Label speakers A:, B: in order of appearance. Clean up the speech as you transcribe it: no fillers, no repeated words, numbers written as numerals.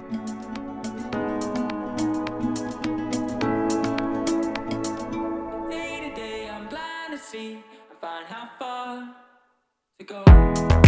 A: Day to day, I'm blind to see. I find how far to go.